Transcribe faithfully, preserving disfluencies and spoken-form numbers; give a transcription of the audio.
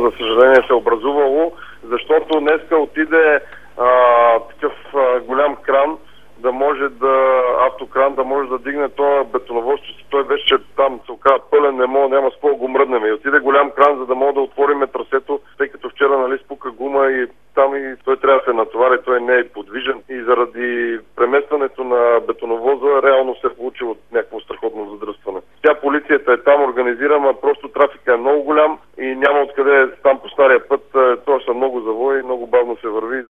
за съжаление се е образувало, защото днеска отиде а, такъв а, голям кран, да може да, автокран да може да дигне това бетоновоз, че той беше там, се оказа пълен, не мога, няма с какво го мръднем. И отиде голям кран, за да мога да отвориме трасето, тъй като вчера, нали, спука гума и там и той трябва да се натовари, той не е подвижен. И заради преместването на бетоновоза, реално се е получило някакво страхотно задръстване. Тя полицията е там, организирана, просто трафик